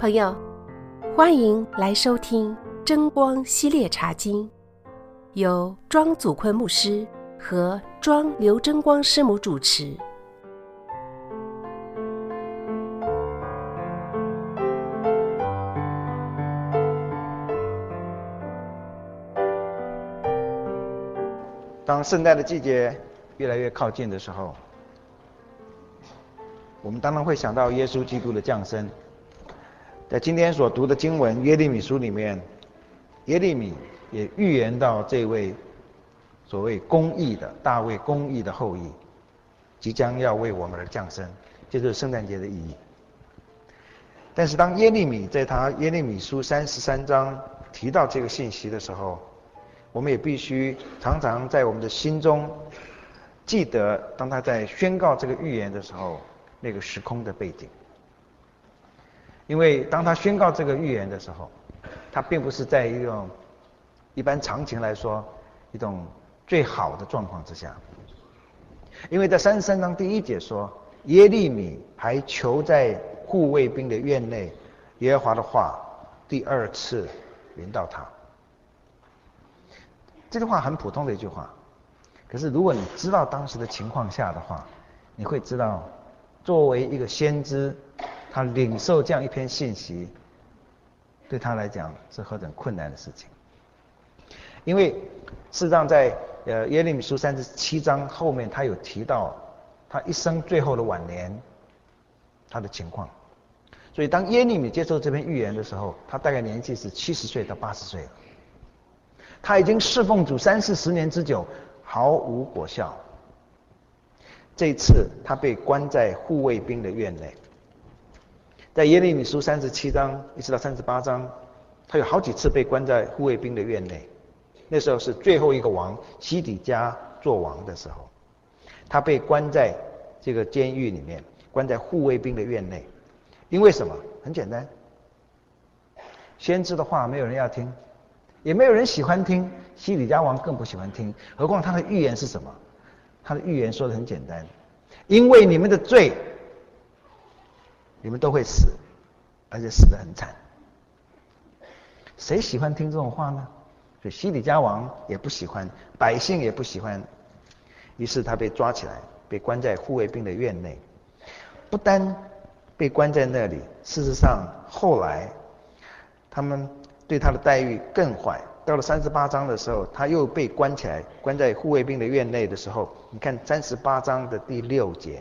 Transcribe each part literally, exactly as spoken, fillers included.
朋友，欢迎来收听真光系列茶经，由庄祖坤牧师和庄刘真光师母主持。 当圣诞的季节越来越靠近的时候，我们当然会想到耶稣基督的降生。在今天所读的经文耶利米书里面，耶利米也预言到这位所谓公义的大卫公义的后裔即将要为我们而降生，这就是圣诞节的意义。但是当耶利米在他耶利米书三十三章提到这个信息的时候，我们也必须常常在我们的心中记得，当他在宣告这个预言的时候，那个时空的背景。因为当他宣告这个预言的时候，他并不是在一种一般常情来说一种最好的状况之下。因为在三十三章第一节说，耶利米还囚在护卫兵的院内，耶和华的话第二次临到他。这句话很普通的一句话，可是如果你知道当时的情况下的话，你会知道作为一个先知，他领受这样一篇信息对他来讲是何等困难的事情。因为事实上在呃耶利米书三十七章后面，他有提到他一生最后的晚年他的情况。所以当耶利米接受这篇预言的时候，他大概年纪是七十岁到八十岁了。他已经侍奉主三四十年之久，毫无果效。这一次他被关在护卫兵的院内。在耶利米书三十七章一直到三十八章，他有好几次被关在护卫兵的院内。那时候是最后一个王西底家做王的时候，他被关在这个监狱里面，关在护卫兵的院内。因为什么？很简单，先知的话没有人要听，也没有人喜欢听，西底家王更不喜欢听。何况他的预言是什么？他的预言说的很简单，因为你们的罪，你们都会死，而且死得很惨。谁喜欢听这种话呢？所以西底家王也不喜欢，百姓也不喜欢。于是他被抓起来，被关在护卫兵的院内。不单被关在那里，事实上后来他们对他的待遇更坏。到了三十八章的时候，他又被关起来，关在护卫兵的院内的时候，你看三十八章的第六节，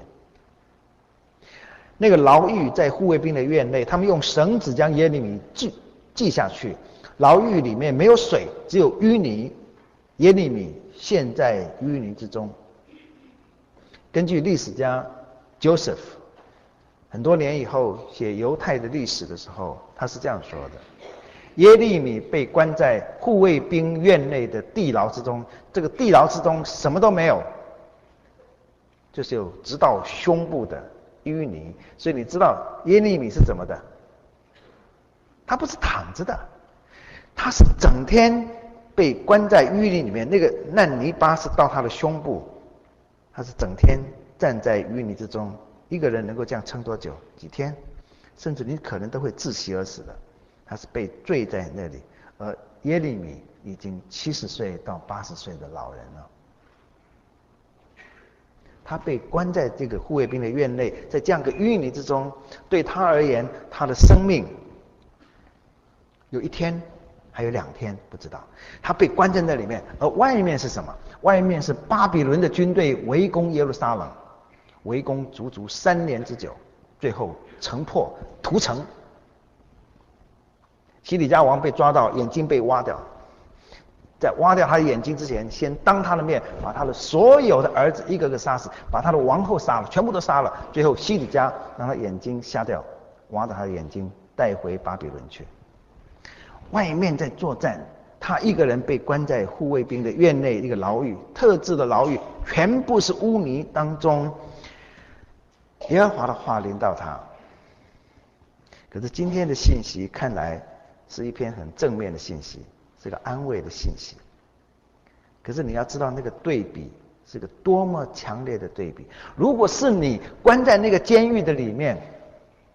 那个牢狱在护卫兵的院内，他们用绳子将耶利米系系下去。牢狱里面没有水，只有淤泥，耶利米陷在淤泥之中。根据历史家 Joseph 很多年以后写犹太的历史的时候，他是这样说的：耶利米被关在护卫兵院内的地牢之中，这个地牢之中什么都没有，就是有直到胸部的淤泥。所以你知道耶利米是怎么的？他不是躺着的，他是整天被关在淤泥里面，那个烂泥巴是到他的胸部，他是整天站在淤泥之中。一个人能够这样撑多久？几天，甚至你可能都会窒息而死的。他是被坠在那里，而耶利米已经七十岁到八十岁的老人了。他被关在这个护卫兵的院内，在这样个淤泥之中，对他而言，他的生命有一天，还有两天，不知道。他被关在那里面，而外面是什么？外面是巴比伦的军队围攻耶路撒冷，围攻足足三年之久，最后城破屠城。西底家王被抓到，眼睛被挖掉，在挖掉他的眼睛之前，先当他的面把他的所有的儿子一个个杀死，把他的王后杀了，全部都杀了。最后西底家让他眼睛瞎掉，挖掉他的眼睛带回巴比伦去。外面在作战，他一个人被关在护卫兵的院内一个牢狱，特制的牢狱，全部是污泥当中。耶和华的话临到他。可是今天的信息看来是一篇很正面的信息，是个安慰的信息。可是你要知道那个对比是个多么强烈的对比。如果是你关在那个监狱的里面，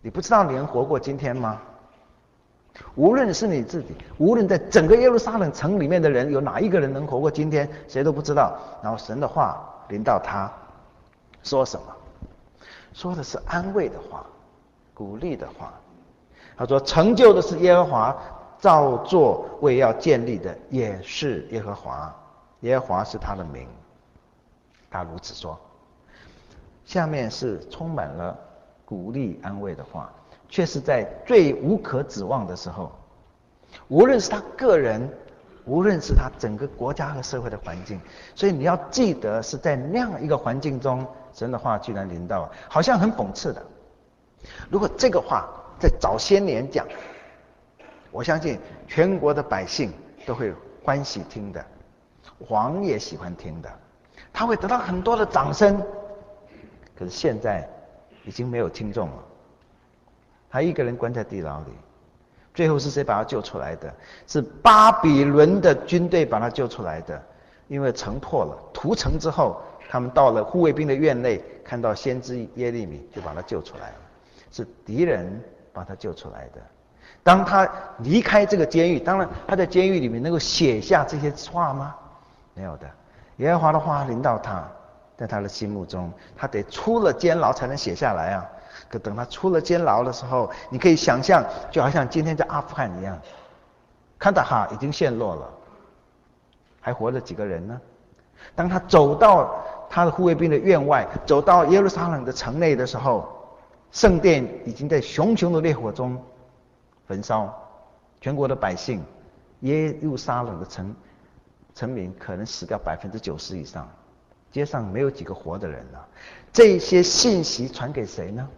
你不知道你能活过今天吗？无论是你自己，无论在整个耶路撒冷城里面的人，有哪一个人能活过今天，谁都不知道。然后神的话临到他，说什么？说的是安慰的话，鼓励的话。他说：成就的是耶和华，造作为要建立的也是耶和华，耶和华是他的名。他如此说。下面是充满了鼓励安慰的话，却是在最无可指望的时候，无论是他个人，无论是他整个国家和社会的环境。所以你要记得，是在那样一个环境中，神的话居然临到，好像很讽刺的。如果这个话在早些年讲，我相信全国的百姓都会欢喜听的，王也喜欢听的，他会得到很多的掌声。可是现在已经没有听众了，他一个人关在地牢里。最后是谁把他救出来的？是巴比伦的军队把他救出来的。因为城破了，屠城之后，他们到了护卫兵的院内，看到先知耶利米，就把他救出来了。是敌人把他救出来的。当他离开这个监狱，当然他在监狱里面能够写下这些话吗？没有的。耶和华的话临到他，在他的心目中，他得出了监牢才能写下来啊。可等他出了监牢的时候，你可以想象，就好像今天在阿富汗一样，坎大哈已经陷落了，还活着几个人呢？当他走到他的护卫兵的院外，走到耶路撒冷的城内的时候，圣殿已经在熊熊的烈火中焚烧，全国的百姓，耶路撒冷的城城民可能死掉百分之九十以上，街上没有几个活的人了。这些信息传给谁呢？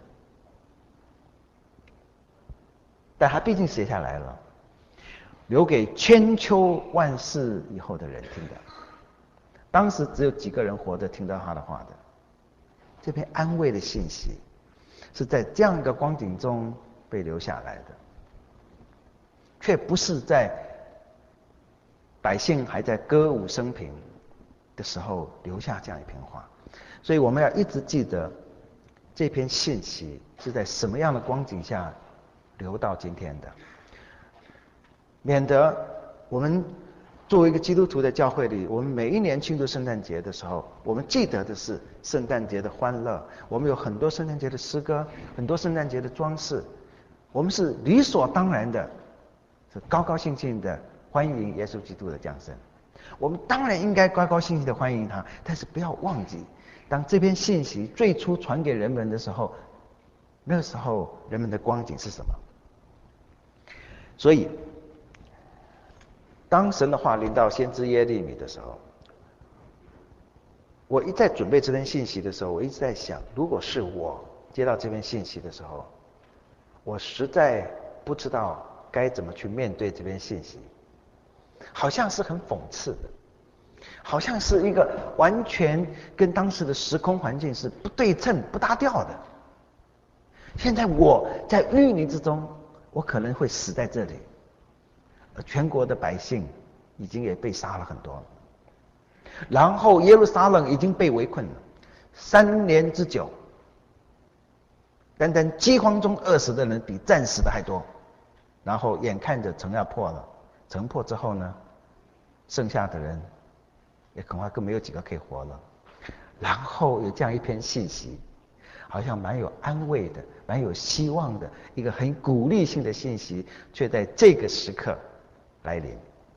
但他毕竟写下来了，留给千秋万世以后的人听的。当时只有几个人活着听到他的话的。这篇安慰的信息是在这样一个光景中被留下来的，却不是在百姓还在歌舞升平的时候留下这样一篇话。所以我们要一直记得这篇信息是在什么样的光景下留到今天的，免得我们作为一个基督徒的教会里，我们每一年庆祝圣诞节的时候，我们记得的是圣诞节的欢乐，我们有很多圣诞节的诗歌，很多圣诞节的装饰，我们是理所当然的，是高高兴兴的欢迎耶稣基督的降生。我们当然应该高高兴兴的欢迎他，但是不要忘记，当这篇信息最初传给人们的时候，那时候人们的光景是什么？所以当神的话临到先知耶利米的时候，我一在准备这篇信息的时候，我一直在想，如果是我接到这篇信息的时候，我实在不知道该怎么去面对这篇信息。好像是很讽刺的，好像是一个完全跟当时的时空环境是不对称不搭调的。现在我在淤泥之中，我可能会死在这里，而全国的百姓已经也被杀了很多了，然后耶路撒冷已经被围困了三年之久，单单饥荒中饿死的人比战死的还多，然后眼看着城要破了，城破之后呢，剩下的人也恐怕更没有几个可以活了。然后有这样一篇信息，好像蛮有安慰的，蛮有希望的，一个很鼓励性的信息，却在这个时刻来临。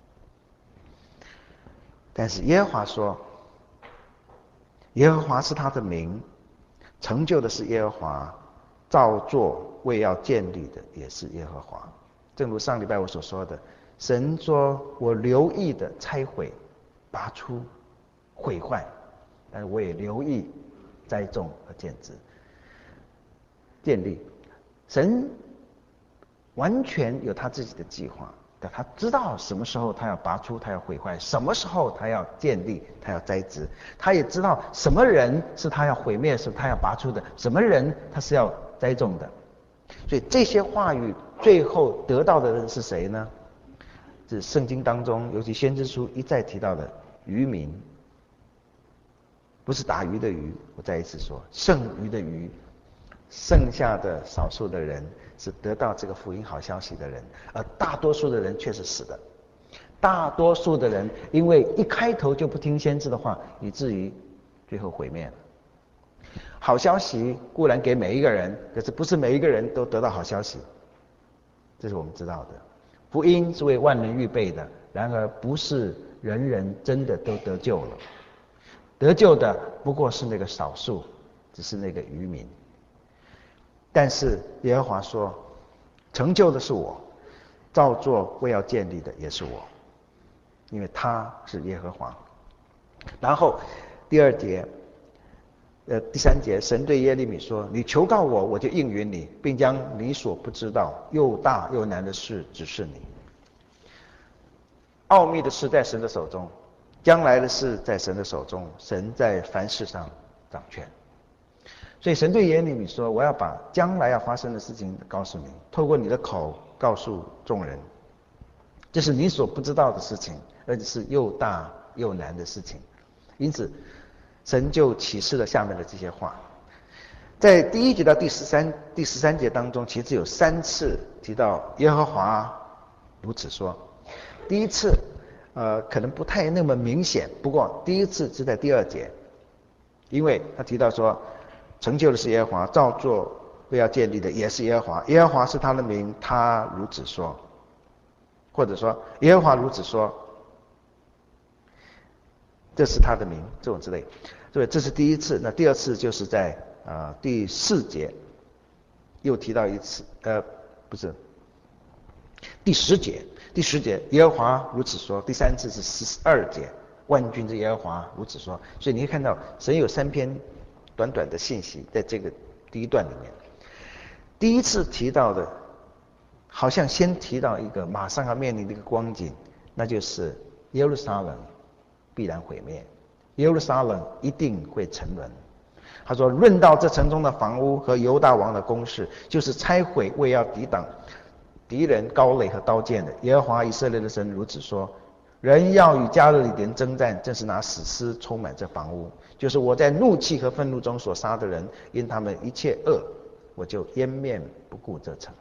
但是耶和华说，耶和华是他的名，成就的是耶和华，造作为要建立的也是耶和华。正如上礼拜我所说的，神说我留意的拆毁、拔出、毁坏，但是我也留意栽种和建植、建立。神完全有他自己的计划，但他知道什么时候他要拔出，他要毁坏，什么时候他要建立，他要栽植。他也知道什么人是他要毁灭，是他要拔出的，什么人他是要栽种的。所以这些话语最后得到的人是谁呢？是圣经当中，尤其先知书一再提到的渔民，不是打鱼的鱼，我再一次说，剩余的鱼， 剩下的少数的人是得到这个福音好消息的人，而大多数的人却是死的。大多数的人因为一开头就不听先知的话，以至于最后毁灭了。好消息固然给每一个人，可是不是每一个人都得到好消息，这是我们知道的。福音是为万人预备的，然而不是人人真的都得救了。得救的不过是那个少数，只是那个渔民。但是耶和华说，成就的是我，造作为要建立的也是我，因为他是耶和华。然后第二节呃，第三节，神对耶利米说，你求告我，我就应允你，并将你所不知道又大又难的事指示你。奥秘的事在神的手中，将来的事在神的手中，神在凡事上掌权。所以神对耶利米说，我要把将来要发生的事情告诉你，透过你的口告诉众人，这是你所不知道的事情，而且是又大又难的事情。因此神就启示了下面的这些话。在第一节到第十三第十三节当中，其实有三次提到耶和华如此说。第一次呃可能不太那么明显，不过第一次是在第二节，因为他提到说，成就的是耶和华，造作为要建立的也是耶和华，耶和华是他的名，他如此说，或者说耶和华如此说，这是他的名，这种之类。所以这是第一次。那第二次就是在呃第四节又提到一次，呃不是第十节，第十节耶和华如此说。第三次是十二节，万军之耶和华如此说。所以你可以看到神有三篇短短的信息在这个第一段里面。第一次提到的好像先提到一个马上要面临的一个光景，那就是耶路撒冷必然毁灭，耶路撒冷一定会沉沦。他说，论到这城中的房屋和犹大王的宫室，就是拆毁为要抵挡敌人高垒和刀剑的。耶和华以色列的神如此说，人要与加勒底人征战，正是拿死尸充满这房屋，就是我在怒气和愤怒中所杀的人，因他们一切恶，我就湮灭不顾这城。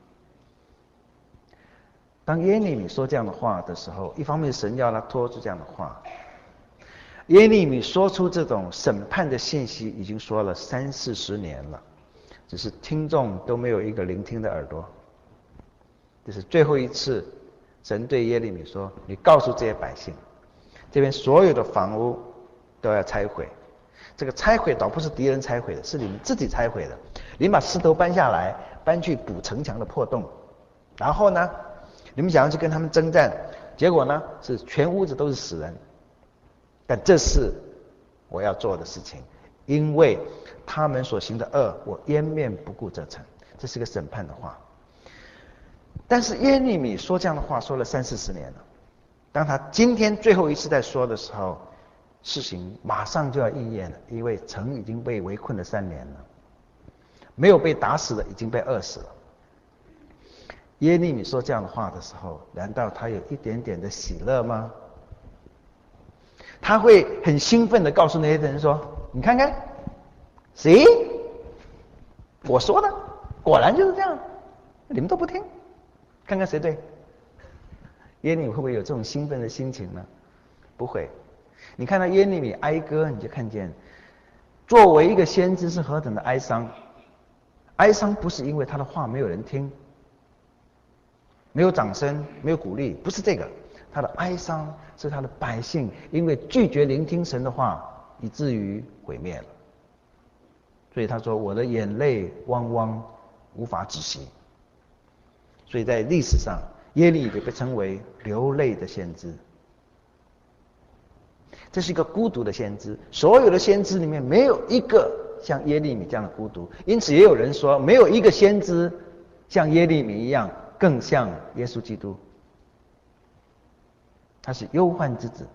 当耶利米说这样的话的时候，一方面神要他说出这样的话，耶利米说出这种审判的信息已经说了三四十年了，只是听众都没有一个聆听的耳朵。这是最后一次神对耶利米说，你告诉这些百姓，这边所有的房屋都要拆毁。这个拆毁倒不是敌人拆毁的，是你们自己拆毁的。你们把石头搬下来，搬去补城墙的破洞，然后呢你们想要去跟他们征战，结果呢是全屋子都是死人。但这是我要做的事情，因为他们所行的恶，我湮灭不顾这城。这是个审判的话。但是耶利米说这样的话说了三四十年了，当他今天最后一次在说的时候，事情马上就要应验了，因为城已经被围困了三年了，没有被打死的已经被饿死了。耶利米说这样的话的时候，难道他有一点点的喜乐吗？他会很兴奋地告诉那些人说，你看看谁我说的果然就是这样，你们都不听，看看谁对。耶利米会不会有这种兴奋的心情呢？不会。你看到耶利米哀歌，你就看见作为一个先知是何等的哀伤。哀伤不是因为他的话没有人听，没有掌声，没有鼓励，不是这个。他的哀伤是他的百姓因为拒绝聆听神的话，以至于毁灭了。所以他说，我的眼泪汪汪，无法止息。所以在历史上，耶利米被称为流泪的先知。这是一个孤独的先知，所有的先知里面没有一个像耶利米这样的孤独。因此也有人说，没有一个先知像耶利米一样更像耶稣基督。他是忧患之子。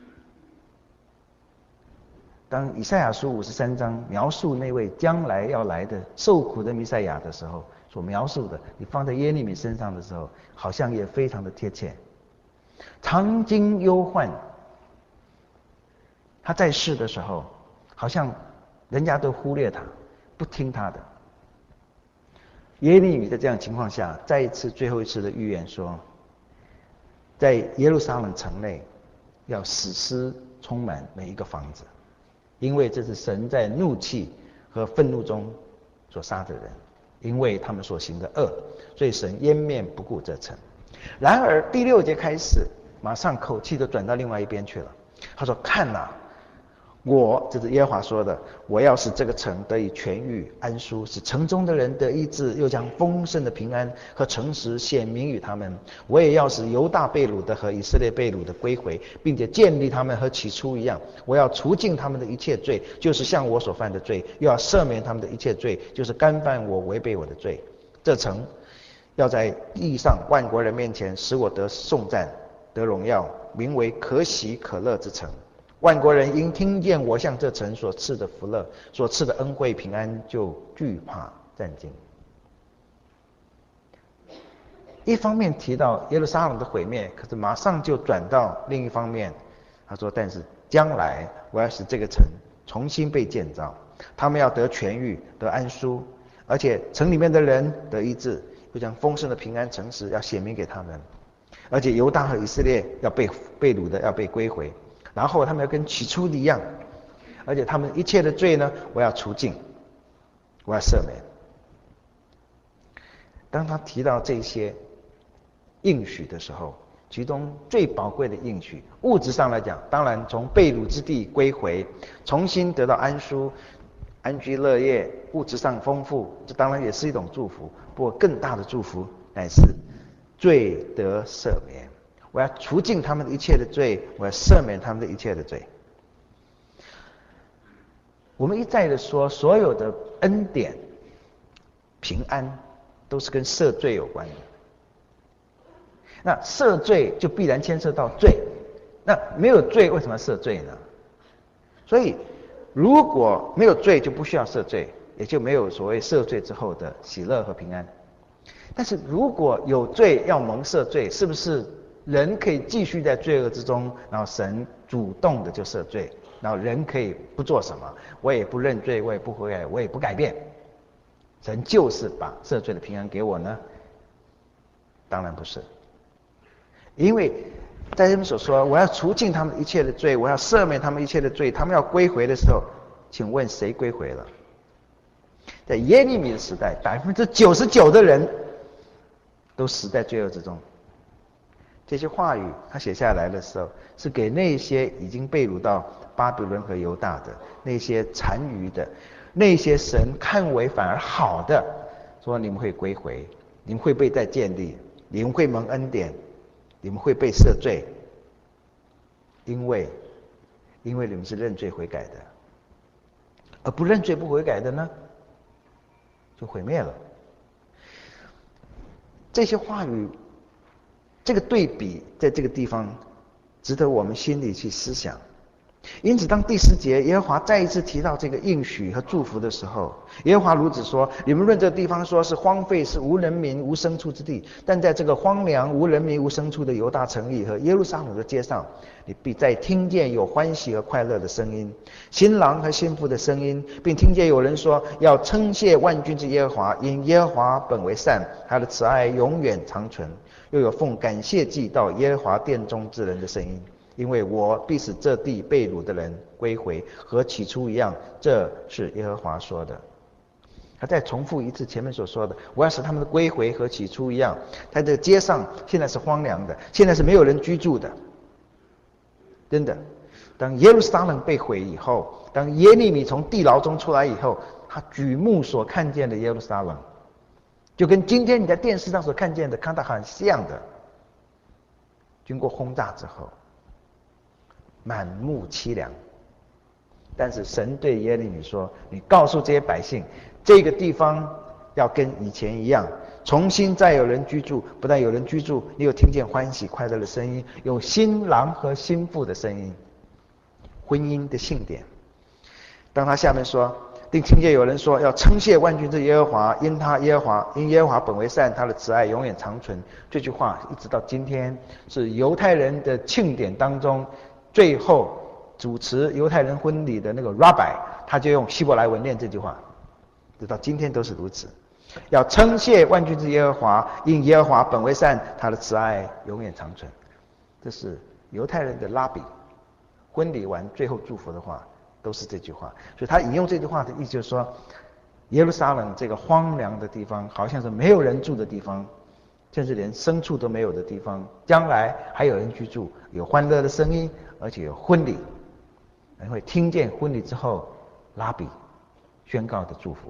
当以赛亚书五十三章描述那位将来要来的受苦的弥赛亚的时候，所描述的，你放在耶利米身上的时候，好像也非常的贴切。常经忧患，他在世的时候，好像人家都忽略他，不听他的。 耶利米在这样情况下，再一次最后一次的预言说，在耶路撒冷城内要死尸充满每一个房子，因为这是神在怒气和愤怒中所杀的人，因为他们所行的恶，所以神掩面不顾这城。然而第六节开始，马上口气都转到另外一边去了。他说：“看哪，我，这是耶和华说的，我要使这个城得以痊愈安舒，使城中的人得医治，又将丰盛的平安和诚实显明与他们。我也要使犹大被掳的和以色列被掳的归回，并且建立他们和起初一样。我要除尽他们的一切罪，就是向我所犯的罪，又要赦免他们的一切罪，就是干犯我违背我的罪。这城要在地上万国人面前使我得颂赞，得荣耀，名为可喜可乐之城。万国人因听见我向这城所赐的福乐，所赐的恩惠平安，就惧怕战惊。”一方面提到耶路撒冷的毁灭，可是马上就转到另一方面，他说：“但是将来我要使这个城重新被建造，他们要得痊愈，得安舒，而且城里面的人得医治，又将丰盛的平安诚实要显明给他们，而且犹大和以色列要被被掳的要被归回。然后他们要跟起初的一样，而且他们一切的罪呢，我要除尽，我要赦免。”当他提到这些应许的时候，其中最宝贵的应许，物质上来讲，当然从被掳之地归回，重新得到安舒、安居乐业，物质上丰富，这当然也是一种祝福。不过更大的祝福乃是罪得赦免。我要除尽他们的一切的罪，我要赦免他们的一切的罪。我们一再的说，所有的恩典、平安都是跟赦罪有关的。那赦罪就必然牵涉到罪，那没有罪为什么要赦罪呢？所以如果没有罪就不需要赦罪，也就没有所谓赦罪之后的喜乐和平安。但是如果有罪要蒙赦罪，是不是人可以继续在罪恶之中，然后神主动的就赦罪，然后人可以不做什么，我也不认罪，我也不悔改，我也不改变，神就是把赦罪的平安给我呢？当然不是。因为在这边所说，我要除尽他们一切的罪，我要赦免他们一切的罪，他们要归回的时候，请问谁归回了？在耶利米的时代，百分之九十九的人都死在罪恶之中。这些话语他写下来的时候，是给那些已经被掳到巴比伦和犹大的那些残余的，那些神看为反而好的，说你们会归回，你们会被再建立，你们会蒙恩典，你们会被赦罪，因为因为你们是认罪悔改的。而不认罪不悔改的呢，就毁灭了。这些话语，这个对比在这个地方值得我们心里去思想。因此当第十节耶和华再一次提到这个应许和祝福的时候，耶和华如此说：你们论这地方说是荒废，是无人民无牲畜之地，但在这个荒凉无人民无牲畜的犹大城邑和耶路撒冷的街上，你必再听见有欢喜和快乐的声音，新郎和新妇的声音，并听见有人说要称谢万军之耶和华，因耶和华本为善，他的慈爱永远长存。又有奉感谢祭到耶和华殿中之人的声音，因为我必使这地被掳的人归回，和起初一样，这是耶和华说的。他再重复一次前面所说的，我要使他们的归回和起初一样。在这个街上现在是荒凉的，现在是没有人居住的。真的，当耶路撒冷被毁以后，当耶利米从地牢中出来以后，他举目所看见的耶路撒冷，就跟今天你在电视上所看见的看到很像的。经过轰炸之后，满目凄凉。但是神对耶利米说，你告诉这些百姓，这个地方要跟以前一样，重新再有人居住。不但有人居住，你有听见欢喜快乐的声音，有新郎和新妇的声音，婚姻的庆典。当他下面说，并听见有人说要称谢万军之耶和华，因他耶和华因耶和华本为善，他的慈爱永远长存。这句话一直到今天是犹太人的庆典当中最后主持犹太人婚礼的那个 rabbi， 他就用希伯来文念这句话，直到今天都是如此。 要称谢万军之耶和华，因耶和华本为善，他的慈爱永远长存。这是犹太人的拉比，婚礼完最后祝福的话都是这句话。所以他引用这句话的意思就是说，耶路撒冷这个荒凉的地方，好像是没有人住的地方，甚至连牲畜都没有的地方，将来还有人居住，有欢乐的声音，而且有婚礼，人会听见婚礼之后拉比宣告的祝福。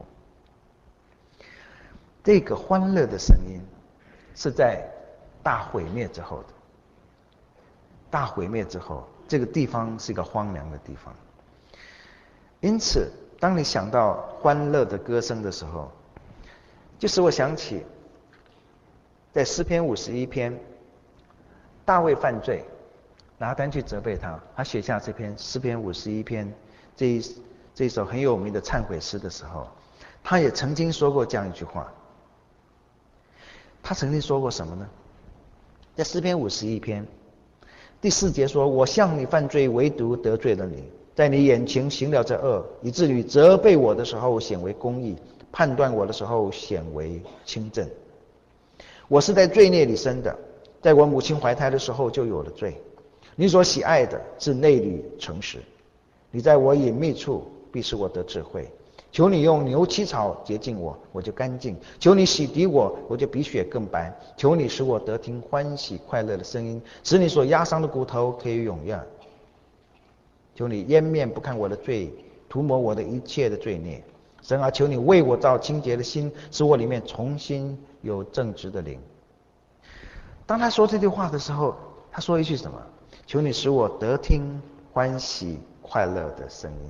这个欢乐的声音是在大毁灭之后的。大毁灭之后，这个地方是一个荒凉的地方。因此当你想到欢乐的歌声的时候，就使我想起在诗篇五十一篇，大卫犯罪，拿单去责备他，他写下这篇诗篇五十一篇这一这一首很有名的忏悔诗的时候，他也曾经说过这样一句话。他曾经说过什么呢？在诗篇五十一篇第四节说：我向你犯罪，唯独得罪了你，在你眼前行了这恶，以致你责备我的时候显为公义，判断我的时候显为清正。我是在罪孽里生的，在我母亲怀胎的时候就有了罪。你所喜爱的是内里诚实，你在我隐秘处必使我得智慧。求你用牛膝草洁净我，我就干净；求你洗涤我，我就比雪更白；求你使我得听欢喜快乐的声音，使你所压伤的骨头可以永远。求你掩面不看我的罪，涂抹我的一切的罪孽。神啊，求你为我造清洁的心，使我里面重新有正直的灵。当他说这句话的时候，他说一句什么？求你使我得听欢喜快乐的声音。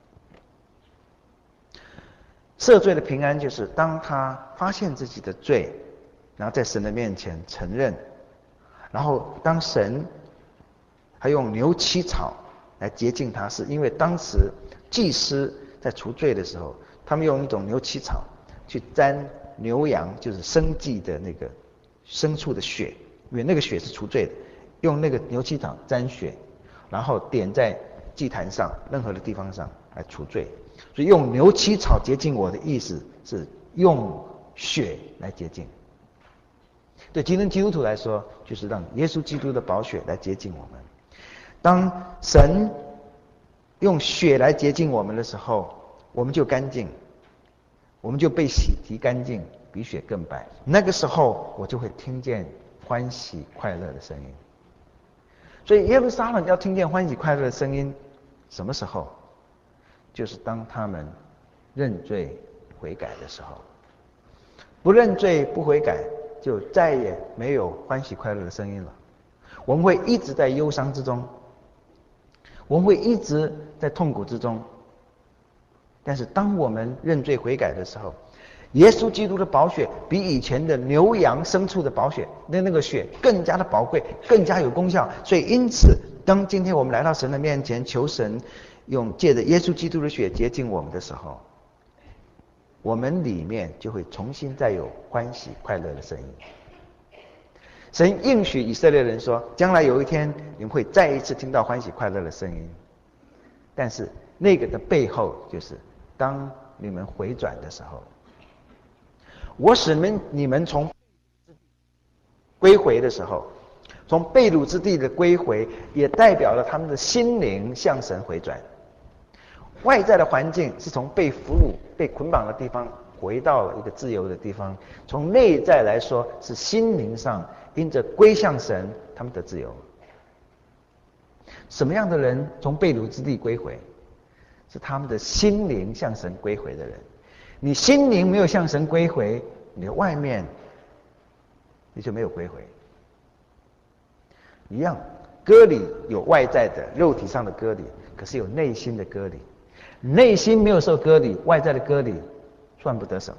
赦罪的平安就是当他发现自己的罪，然后在神的面前承认，然后当神还用牛膝草来洁净他，是因为当时祭司在除罪的时候，他们用一种牛膝草去沾牛羊，就是生祭的那个牲畜的血，因为那个血是除罪的，用那个牛膝草沾血，然后点在祭坛上任何的地方上来除罪。所以用牛膝草洁净我的意思是用血来洁净。对基督基督徒来说，就是让耶稣基督的宝血来洁净我们。当神用血来洁净我们的时候，我们就干净，我们就被洗涤干净，比雪更白。那个时候我就会听见欢喜快乐的声音。所以耶路撒冷要听见欢喜快乐的声音，什么时候？就是当他们认罪悔改的时候。不认罪不悔改，就再也没有欢喜快乐的声音了。我们会一直在忧伤之中，我们会一直在痛苦之中。但是当我们认罪悔改的时候，耶稣基督的宝血比以前的牛羊牲畜的宝血，那那个血更加的宝贵，更加有功效。所以因此当今天我们来到神的面前，求神用借着耶稣基督的血洁净我们的时候，我们里面就会重新再有欢喜快乐的声音。神应许以色列人说，将来有一天你们会再一次听到欢喜快乐的声音。但是那个的背后，就是当你们回转的时候，我使你们你们从归回的时候，从被掳之地的归回，也代表了他们的心灵向神回转。外在的环境是从被俘虏、被捆绑的地方回到了一个自由的地方，从内在来说是心灵上因着归向神，他们的自由。什么样的人从被掳之地归回？是他们的心灵向神归回的人。你心灵没有向神归回，你的外面你就没有归回。一样，割礼有外在的肉体上的割礼，可是有内心的割礼。内心没有受割礼，外在的割礼算不得什么。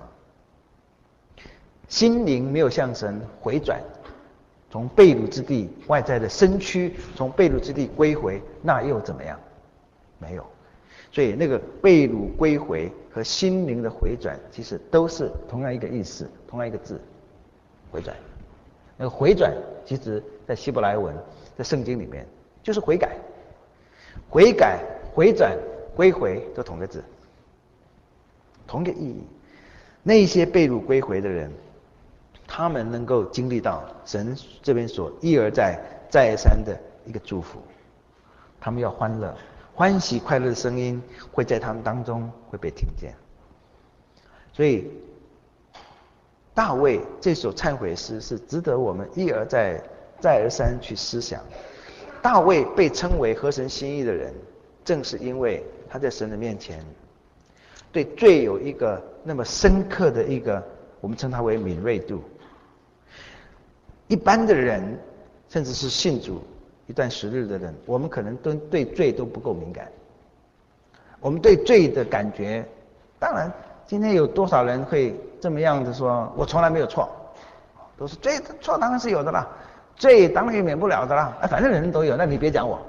心灵没有向神回转，从被掳之地外在的身躯从被掳之地归回，那又怎么样？没有。所以那个被掳归回和心灵的回转，其实都是同样一个意思，同样一个字，回转。那个回转，其实在希伯来文，在圣经里面就是悔改。悔改、回转、归回都同个字，同个意义。 那些被掳归回的人，他们能够经历到神这边所一而再再而三的一个祝福，他们要欢乐，欢喜快乐的声音会在他们当中会被听见。所以大卫这首忏悔诗是值得我们一而再再而三去思想。大卫被称为合神心意的人，正是因为他在神的面前对罪有一个那么深刻的一个，我们称它为敏锐度。一般的人，甚至是信主一段时日的人，我们可能都对罪都不够敏感。我们对罪的感觉，当然今天有多少人会这么样子说，我从来没有错，都是罪，错当然是有的啦，罪当然也免不了的啦，反正人人都有，那你别讲我，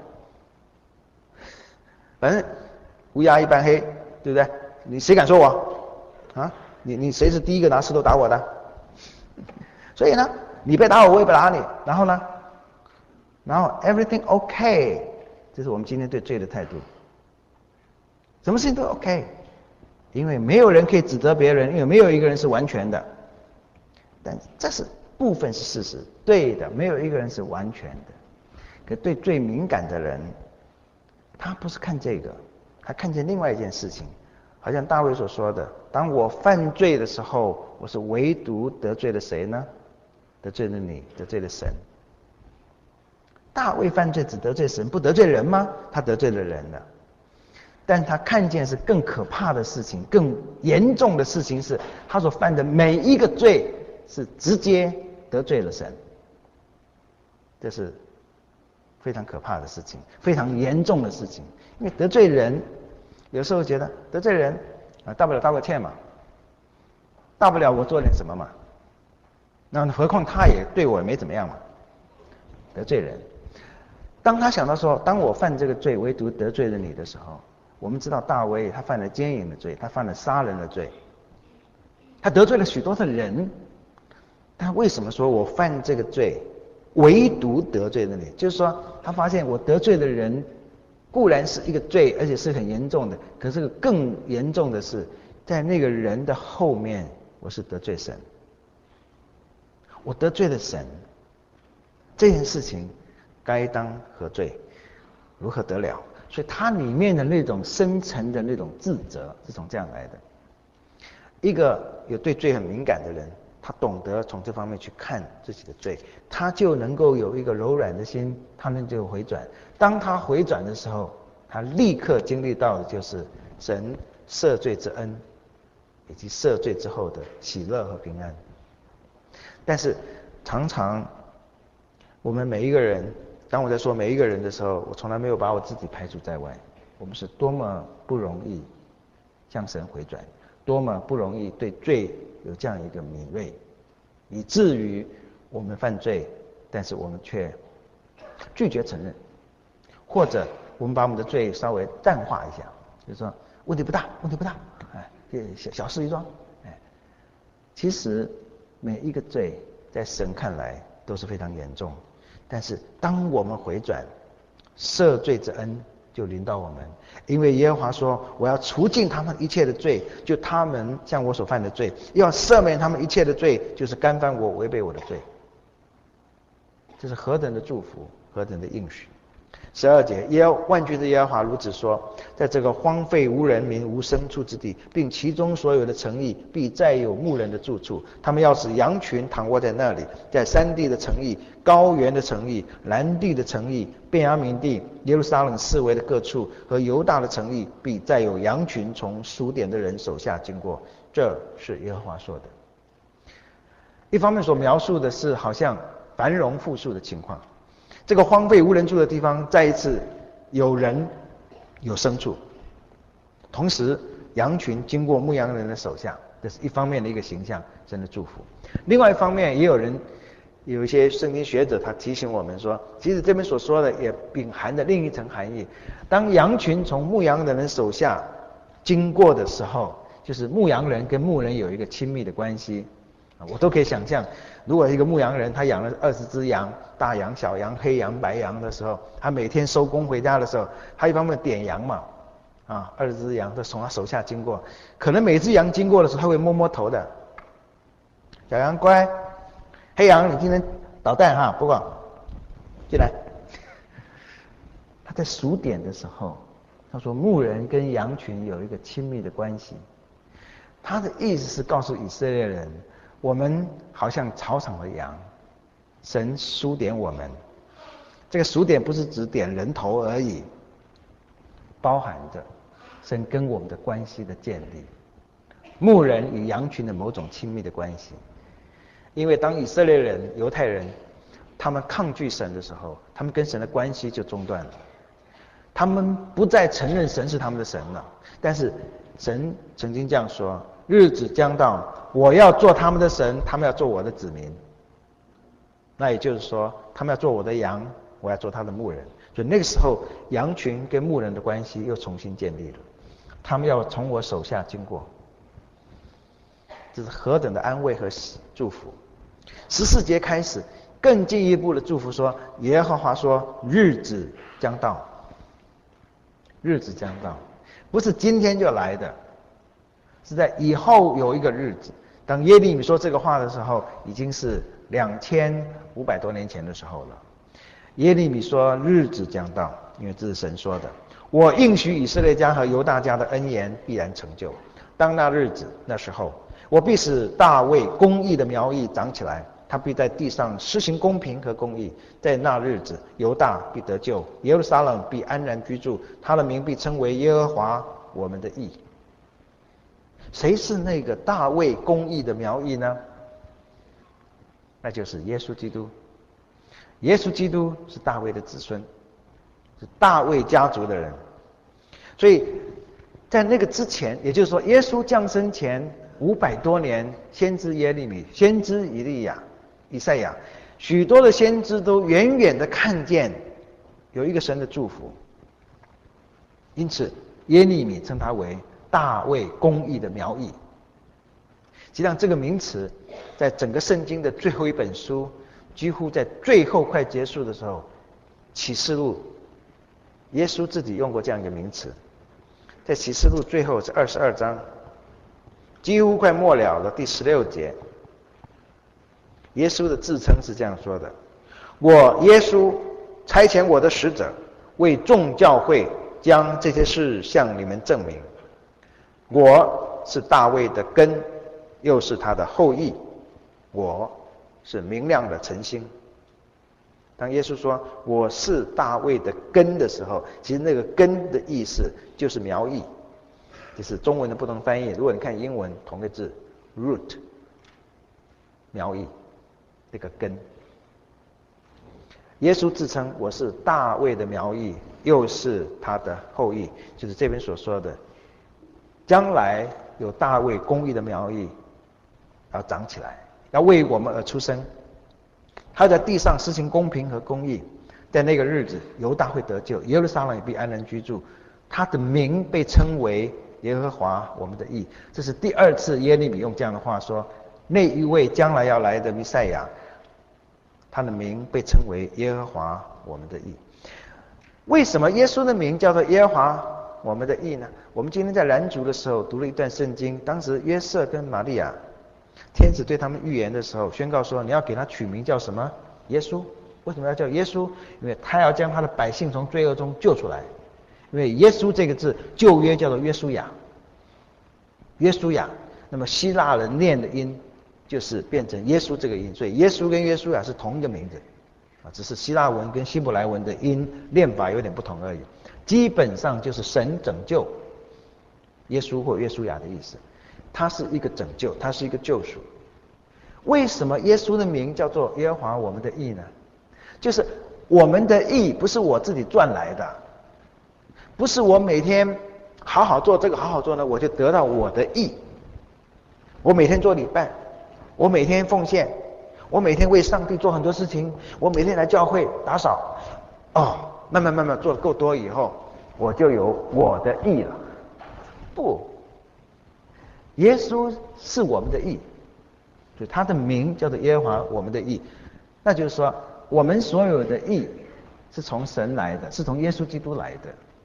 反正乌鸦一般黑，对不对？你谁敢说我啊？你你谁是第一个拿石头打我的？所以呢，你别打我，我也不打你。然后呢，然后 everything okay， 这是我们今天对罪的态度。什么事情都 OK， 因为没有人可以指责别人，因为没有一个人是完全的。但这是部分是事实，对的，没有一个人是完全的。可对最敏感的人，他不是看这个，他看见另外一件事情。好像大卫所说的，当我犯罪的时候，我是唯独得罪了谁呢？得罪了你，得罪了神。大卫犯罪只得罪神，不得罪人吗？他得罪了人了。但他看见是更可怕的事情，更严重的事情是，他所犯的每一个罪是直接得罪了神。这是非常可怕的事情，非常严重的事情。因为得罪人，有时候觉得得罪人啊，大不了道个歉嘛，大不了我做点什么嘛，那何况他也对我也没怎么样嘛。得罪人，当他想到说，当我犯这个罪，唯独得罪了你的时候，我们知道大卫他犯了奸淫的罪，他犯了杀人的罪，他得罪了许多的人。但为什么说我犯这个罪，唯独得罪了你？就是说，他发现我得罪的人固然是一个罪，而且是很严重的，可是更严重的是，在那个人的后面，我是得罪神，我得罪了神，这件事情该当何罪？如何得了？所以它里面的那种深层的那种自责是从这样来的。一个有对罪很敏感的人，他懂得从这方面去看自己的罪，他就能够有一个柔软的心，他能就回转。当他回转的时候，他立刻经历到的就是神赦罪之恩，以及赦罪之后的喜乐和平安。但是常常我们每一个人，当我在说每一个人的时候，我从来没有把我自己排除在外。我们是多么不容易向神回转，多么不容易对罪有这样一个敏锐，以至于我们犯罪，但是我们却拒绝承认，或者我们把我们的罪稍微淡化一下，就是说问题不大，问题不大，哎，小小事一桩，哎，其实每一个罪在神看来都是非常严重。但是当我们回转，赦罪之恩就临到我们，因为耶和华说，我要除尽他们一切的罪，就他们向我所犯的罪，要赦免他们一切的罪，就是干犯我违背我的罪。这是何等的祝福，何等的应许。十二节，耶和万军的耶和华如此说，在这个荒废无人民无牲畜之地，并其中所有的城邑，必再有牧人的住处。他们要使羊群躺卧在那里，在山地的城邑、高原的城邑、南地的城邑、便雅悯地、耶路撒冷四围的各处和犹大的城邑，必再有羊群从数点的人手下经过。这是耶和华说的。一方面所描述的是好像繁荣富庶的情况，这个荒废无人住的地方再一次有人有牲畜，同时羊群经过牧羊人的手下，这是一方面的一个形象，神的祝福。另外一方面，也有人有一些圣经学者他提醒我们说，其实这边所说的也蕴含着另一层含义。当羊群从牧羊人手下经过的时候，就是牧羊人跟牧人有一个亲密的关系。我都可以想象，如果一个牧羊人他养了二十只羊，大羊、小羊、黑羊、白羊的时候，他每天收工回家的时候，他一方面点羊嘛， 啊，二十只羊都从他手下经过，可能每只羊经过的时候，他会摸摸头的。小羊乖，黑羊你今天捣蛋哈，不过进来。他在数点的时候，他说牧人跟羊群有一个亲密的关系。他的意思是告诉以色列人，我们好像草场的羊，神数点我们。这个数点不是只点人头而已，包含着神跟我们的关系的建立，牧人与羊群的某种亲密的关系。因为当以色列人、犹太人他们抗拒神的时候，他们跟神的关系就中断了，他们不再承认神是他们的神了。但是神曾经这样说，日子将到，我要做他们的神，他们要做我的子民。那也就是说，他们要做我的羊，我要做他的牧人。所以那个时候，羊群跟牧人的关系又重新建立了。他们要从我手下经过，这是何等的安慰和祝福。十四节开始更进一步的祝福说，耶和华说，日子将到，日子将到，不是今天就来的，是在以后有一个日子。当耶利米说这个话的时候，已经是两千五百多年前的时候了。耶利米说日子将到，因为这是神说的，我应许以色列家和犹大家的恩言必然成就。当那日子那时候，我必使大卫公义的苗裔长起来，他必在地上施行公平和公义。在那日子，犹大必得救，耶路撒冷必安然居住，他的名必称为耶和华我们的义。谁是那个大卫公义的苗裔呢？那就是耶稣基督。耶稣基督是大卫的子孙，是大卫家族的人。所以在那个之前，也就是说耶稣降生前五百多年，先知耶利米、先知以利亚、以赛亚，许多的先知都远远的看见有一个神的祝福。因此耶利米称他为大卫公义的苗裔。实际上这个名词在整个圣经的最后一本书，几乎在最后快结束的时候，启示录，耶稣自己用过这样一个名词。在启示录最后是二十二章，几乎快末了了，第十六节，耶稣的自称是这样说的，我耶稣差遣我的使者，为众教会将这些事向你们证明。我是大卫的根，又是他的后裔，我是明亮的晨星。当耶稣说我是大卫的根的时候，其实那个根的意思就是苗裔，就是中文的不同翻译。如果你看英文，同个字 root， 苗裔，这个根。耶稣自称我是大卫的苗裔，又是他的后裔，就是这边所说的将来有大卫公义的苗裔要长起来，要为我们而出生。他在地上施行公平和公义，在那个日子犹大会得救，耶路撒冷也必安然居住，他的名被称为耶和华我们的义。这是第二次耶利米用这样的话说，那一位将来要来的弥赛亚，他的名被称为耶和华我们的义。为什么耶稣的名叫做耶和华我们的义呢？我们今天在燃烛的时候读了一段圣经，当时约瑟跟玛利亚，天使对他们预言的时候宣告说，你要给他取名叫什么？耶稣。为什么要叫耶稣？因为他要将他的百姓从罪恶中救出来。因为耶稣这个字旧约叫做约书亚，约书亚，那么希腊人念的音就是变成耶稣这个音，所以耶稣跟约书亚是同一个名字啊，只是希腊文跟希伯来文的音念法有点不同而已。基本上就是神拯救，耶稣或约书亚的意思，他是一个拯救，他是一个救赎。为什么耶稣的名叫做耶和华我们的义呢？就是我们的义不是我自己赚来的，不是我每天好好做这个好好做呢，我就得到我的义。我每天做礼拜，我每天奉献，我每天为上帝做很多事情，我每天来教会打扫，哦，慢慢慢慢做得够多以后，我就有我的义了。不，耶稣是我们的义，所以他的名叫做耶和华我们的义。那就是说，我们所有的义是从神来的，是从耶稣基督来的。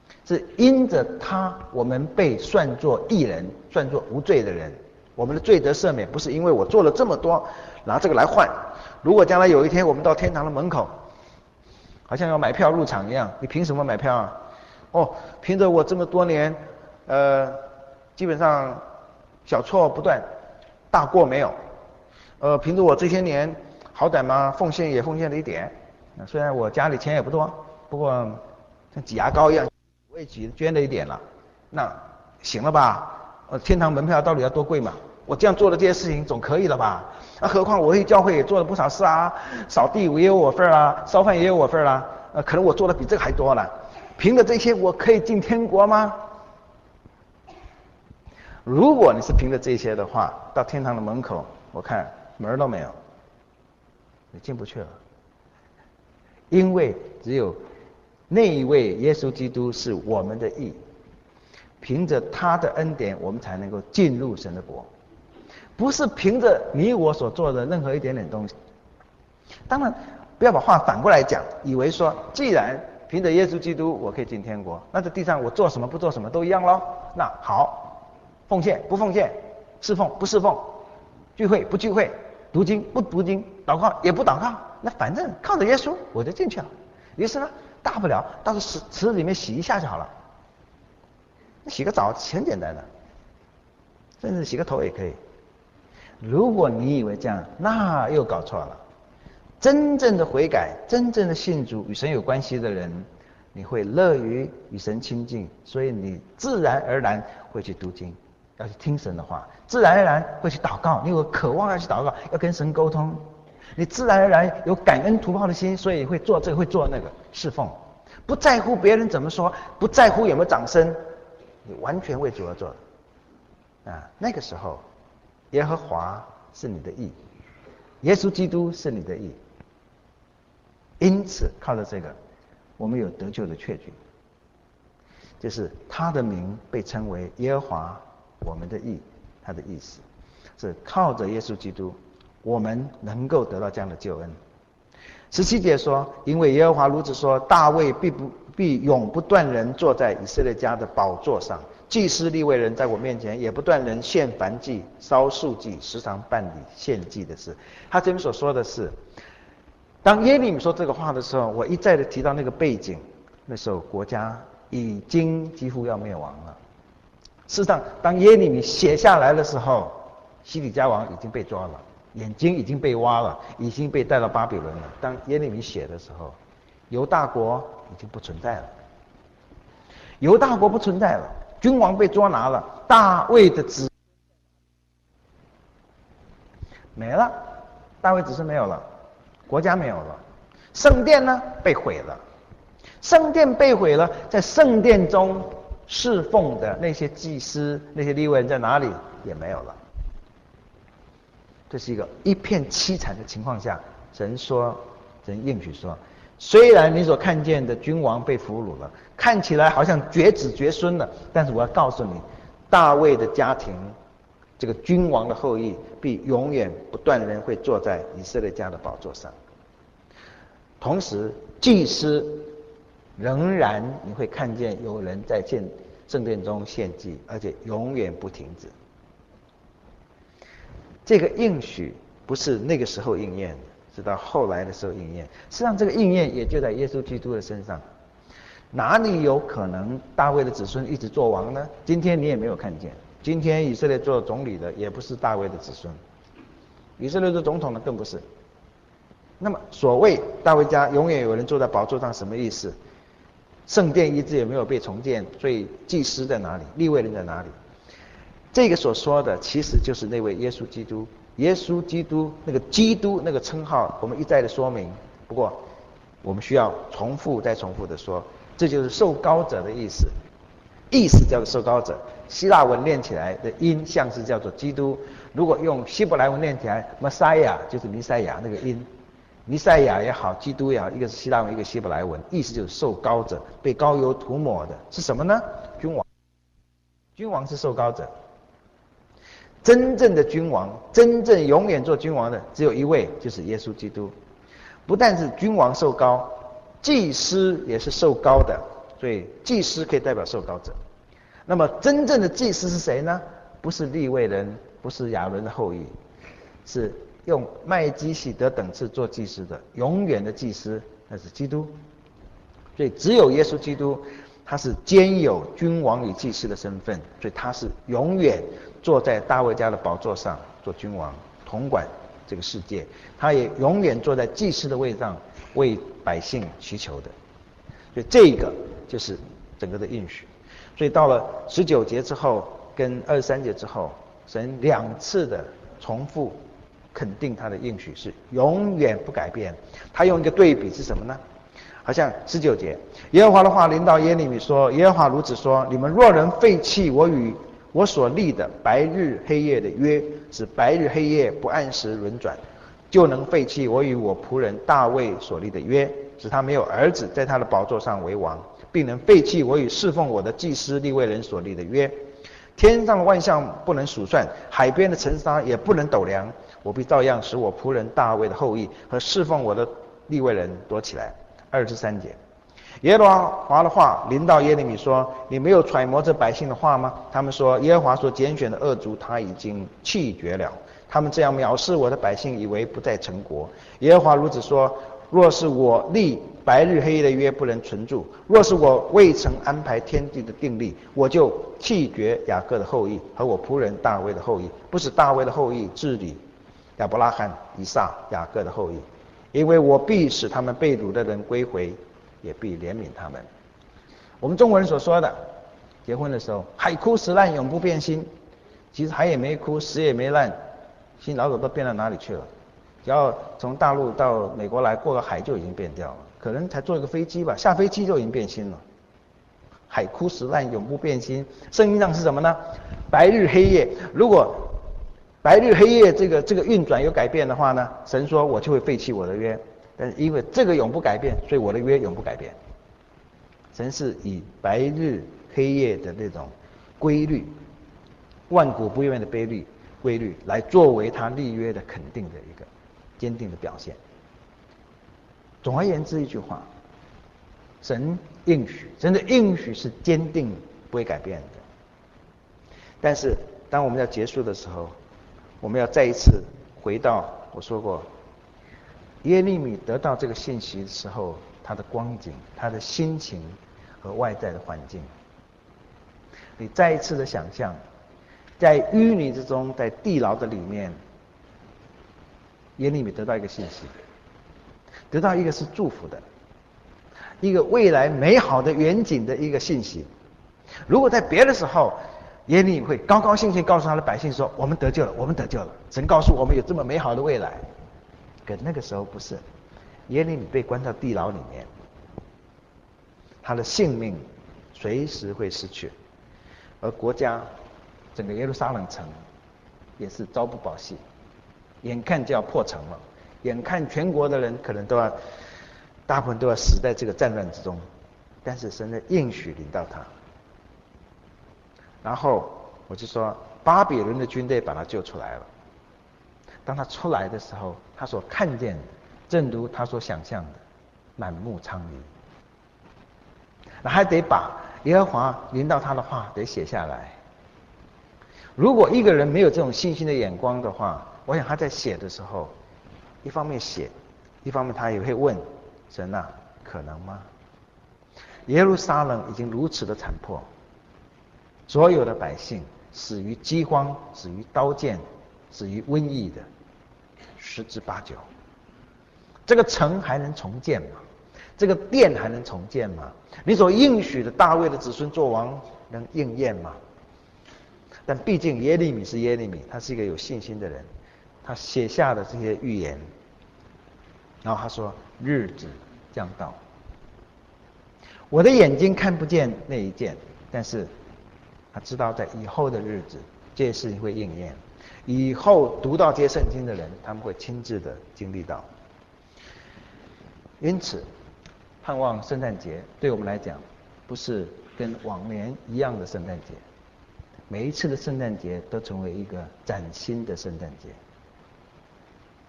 是因着他，我们被算作义人，算作无罪的人。我们的罪得赦免，不是因为我做了这么多，拿这个来换。如果将来有一天我们到天堂的门口，好像要买票入场一样，你凭什么买票啊？哦，凭着我这么多年，呃，基本上小错不断，大过没有。呃，凭着我这些年，好歹嘛奉献也奉献了一点。虽然我家里钱也不多，不过像挤牙膏一样，我也挤捐了一点了。那行了吧？呃，天堂门票到底要多贵嘛？我这样做的这些事情总可以了吧？啊，何况我为教会也做了不少事啊，扫地也有我份儿啊，烧饭也有我份儿啊。呃，可能我做的比这个还多了。凭着这些，我可以进天国吗？如果你是凭着这些的话，到天堂的门口，我看门都没有，你进不去了。因为只有那一位耶稣基督是我们的义，凭着他的恩典，我们才能够进入神的国，不是凭着你我所做的任何一点点东西。当然，不要把话反过来讲，以为说既然凭着耶稣基督我可以进天国，那在地上我做什么不做什么都一样咯。那好，奉献不奉献，侍奉不侍奉，聚会不聚会，读经不读经，祷告也不祷告，那反正靠着耶稣我就进去了。于是呢，大不了到池池里面洗一下就好了。洗个澡很简单的，甚至洗个头也可以。如果你以为这样，那又搞错了。真正的悔改，真正的信主，与神有关系的人，你会乐于与神亲近，所以你自然而然会去读经，要去听神的话，自然而然会去祷告，你有渴望要去祷告，要跟神沟通，你自然而然有感恩图报的心，所以会做这个会做那个侍奉，不在乎别人怎么说，不在乎有没有掌声，你完全为主而做的啊。那个时候耶和华是你的义，耶稣基督是你的义，因此靠着这个我们有得救的确据，就是他的名被称为耶和华我们的义，他的意思是靠着耶稣基督我们能够得到这样的救恩。十七节说，因为耶和华如此说，大卫必不必永不断人坐在以色列家的宝座上，祭司利未人在我面前也不断人献燔祭烧素祭，时常办理献祭的事。他这边所说的是，当耶利米说这个话的时候，我一再的提到那个背景，那时候国家已经几乎要灭亡了。事实上当耶利米写下来的时候，西底家王已经被抓了，眼睛已经被挖了，已经被带到巴比伦了。当耶利米写的时候，犹大国已经不存在了，犹大国不存在了，君王被捉拿了，大卫的子没了，大卫子孙没有了，国家没有了，圣殿呢被毁了，圣殿被毁了，在圣殿中侍奉的那些祭司、那些利未人在哪里也没有了。这是一个一片凄惨的情况下，神说，神应许说，虽然你所看见的君王被俘虏了，看起来好像绝子绝孙了，但是我要告诉你，大卫的家庭，这个君王的后裔必永远不断人会坐在以色列家的宝座上。同时祭司仍然你会看见有人在献圣殿中献祭，而且永远不停止。这个应许不是那个时候应验的，是到后来的时候应验。实际上这个应验也就在耶稣基督的身上。哪里有可能大卫的子孙一直做王呢？今天你也没有看见，今天以色列做总理的也不是大卫的子孙，以色列的总统呢更不是。那么所谓大卫家永远有人坐在宝座上，什么意思？圣殿一直也没有被重建，所以祭司在哪里？利未人在哪里？这个所说的其实就是那位耶稣基督。耶稣基督那个基督那个称号我们一再的说明，不过我们需要重复再重复的说，这就是受膏者的意思，意思叫做受膏者。希腊文念起来的音像是叫做基督，如果用希伯来文念起来 Messiah 就是弥赛亚，那个音弥赛亚也好，基督也好，一个是希腊文，一个希伯来文，意思就是受膏者，被膏油涂抹的是什么呢？君王。君王是受膏者，真正的君王，真正永远做君王的只有一位，就是耶稣基督。不但是君王受膏，祭司也是受膏的， 所以祭司可以代表受膏者。那么真正的祭司是谁呢？不是利未人，不是亚伦的后裔，是用麦基洗德等次做祭司的永远的祭司，那是基督。所以只有耶稣基督，他是兼有君王与祭司的身份，所以他是永远坐在大卫家的宝座上做君王，统管这个世界。他也永远坐在祭司的位上，为百姓祈求的。所以这个就是整个的应许。所以到了十九节之后跟二十三节之后，神两次的重复肯定他的应许是永远不改变。他用一个对比是什么呢？好像十九节，耶和华的话临到耶利米说，耶和华如此说，你们若能废弃我与我所立的白日黑夜的约，使白日黑夜不按时轮转，就能废弃我与我仆人大卫所立的约，使他没有儿子在他的宝座上为王，并能废弃我与侍奉我的祭司利未人所立的约。天上的万象不能数算，海边的尘沙也不能斗量，我必照样使我仆人大卫的后裔和侍奉我的利未人躲起来。二十三节，耶和华的话临到耶利米说，你没有揣摩这百姓的话吗？他们说，耶和华所拣选的恶族他已经弃绝了，他们这样藐视我的百姓，以为不再成国。耶和华如此说，若是我立白日黑夜的约不能存住，若是我未曾安排天地的定例，我就弃绝雅各的后裔和我仆人大卫的后裔，不使大卫的后裔治理亚伯拉罕、以撒、雅各的后裔，因为我必使他们被掳的人归回，也必怜悯他们。我们中国人所说的结婚的时候海枯石烂永不变心，其实海也没枯，石也没烂，心老早都变到哪里去了？只要从大陆到美国来，过个海就已经变掉了，可能才坐一个飞机吧，下飞机就已经变心了。海枯石烂永不变心，圣经上是什么呢？白日黑夜，如果白日黑夜这个这个运转有改变的话呢，神说我就会废弃我的约，但是因为这个永不改变，所以我的约永不改变。神是以白日黑夜的那种规律，万古不变的规律规律来作为他立约的肯定的一个坚定的表现。总而言之一句话，神应许，神的应许是坚定不会改变的。但是当我们要结束的时候，我们要再一次回到我说过耶利米得到这个信息的时候，他的光景、他的心情和外在的环境。你再一次的想象，在淤泥之中，在地牢的里面，耶利米得到一个信息，得到一个是祝福的，一个未来美好的远景的一个信息。如果在别的时候，耶利米会高高兴兴告诉他的百姓说，我们得救了，我们得救了，神告诉我们有这么美好的未来。可那个时候不是，耶利米被关到地牢里面，他的性命随时会失去，而国家整个耶路撒冷城也是朝不保夕，眼看就要破城了，眼看全国的人可能都要大部分都要死在这个战乱之中，但是神的应许临到他。然后我就说巴比伦的军队把他救出来了。当他出来的时候，他所看见的正如他所想象的满目疮痍，那还得把耶和华临到他的话得写下来。如果一个人没有这种信心的眼光的话，我想他在写的时候，一方面写，一方面他也会问神啊，可能吗？耶路撒冷已经如此的残破，所有的百姓死于饥荒，死于刀剑，死于瘟疫的十之八九。这个城还能重建吗？这个殿还能重建吗？你所应许的大卫的子孙做王能应验吗？但毕竟耶利米是耶利米，他是一个有信心的人，他写下的这些预言，然后他说日子将到，我的眼睛看不见那一件，但是他知道在以后的日子这些事情会应验，以后读到这些圣经的人他们会亲自的经历到。因此盼望圣诞节对我们来讲不是跟往年一样的圣诞节，每一次的圣诞节都成为一个崭新的圣诞节。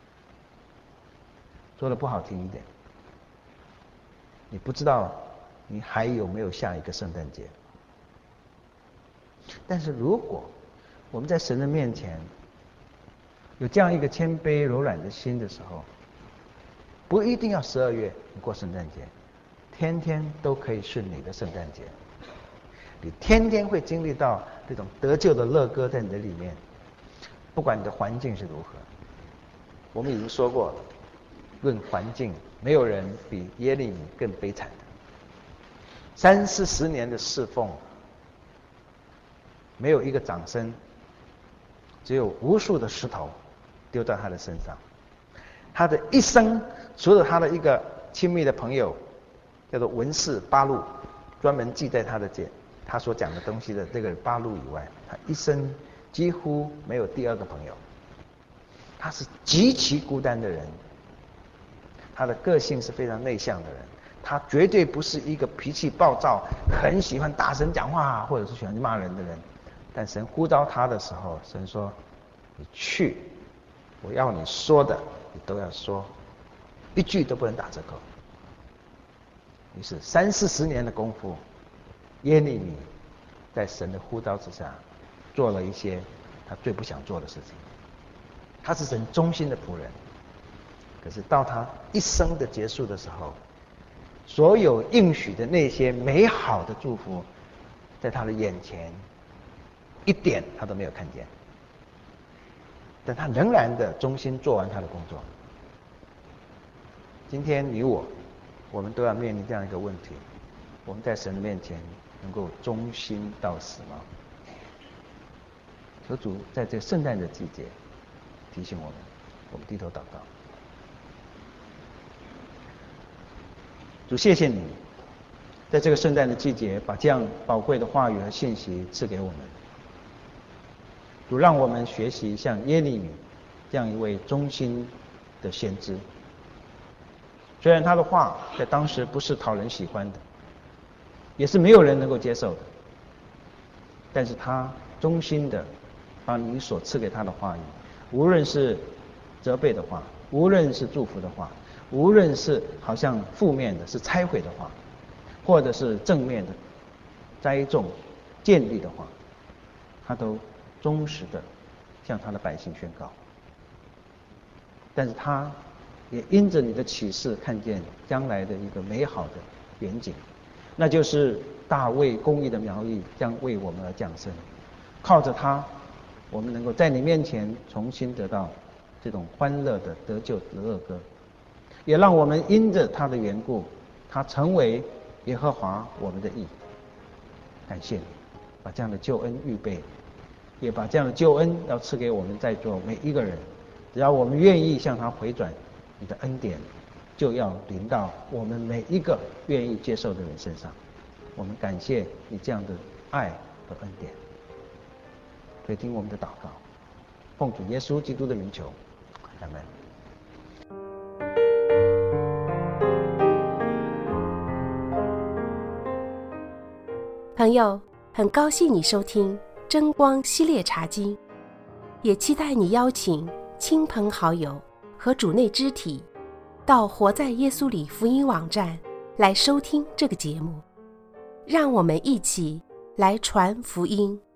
说的不好听一点，你不知道你还有没有下一个圣诞节？但是如果我们在神的面前有这样一个谦卑柔软的心的时候，不一定要十二月过圣诞节，天天都可以是你的圣诞节。你天天会经历到这种得救的乐歌在你的里面，不管你的环境是如何。我们已经说过了，论环境，没有人比耶利米更悲惨的。三四十年的侍奉，没有一个掌声，只有无数的石头丢到他的身上。他的一生，除了他的一个亲密的朋友叫做文士巴路，专门记在他的这他所讲的东西的这个巴路以外，他一生几乎没有第二个朋友。他是极其孤单的人，他的个性是非常内向的人，他绝对不是一个脾气暴躁、很喜欢大声讲话或者是喜欢骂人的人。但神呼召他的时候，神说：“你去，我要你说的，你都要说，一句都不能打折扣。”于是三四十年的功夫，耶利米在神的呼召之下，做了一些他最不想做的事情。他是神忠心的仆人，可是到他一生的结束的时候，所有应许的那些美好的祝福，在他的眼前一点他都没有看见，但他仍然的忠心做完他的工作。今天你我，我们都要面临这样一个问题：我们在神的面前能够忠心到死吗？求主在这圣诞的季节提醒我们，我们低头祷告。主，谢谢你，在这个圣诞的季节，把这样宝贵的话语和信息赐给我们。主，让我们学习像耶利米这样一位忠心的先知。虽然他的话在当时不是讨人喜欢的，也是没有人能够接受的，但是他忠心的把你所赐给他的话语，无论是责备的话，无论是祝福的话，无论是好像负面的是拆毁的话，或者是正面的栽种建立的话，他都忠实的向他的百姓宣告。但是他也因着你的启示，看见将来的一个美好的远景，那就是大卫公义的苗裔将为我们而降生。靠着他，我们能够在你面前重新得到这种欢乐的得救的乐歌，也让我们因着他的缘故，他成为耶和华我们的义。感谢你把这样的救恩预备，也把这样的救恩要赐给我们在座每一个人。只要我们愿意向他回转，你的恩典就要临到我们每一个愿意接受的人身上。我们感谢你这样的爱和恩典，所以听我们的祷告，奉主耶稣基督的名求，阿们。 朋友，很高兴你收听真光系列查经，也期待你邀请亲朋好友和主内肢体到活在耶稣里福音网站来收听这个节目，让我们一起来传福音。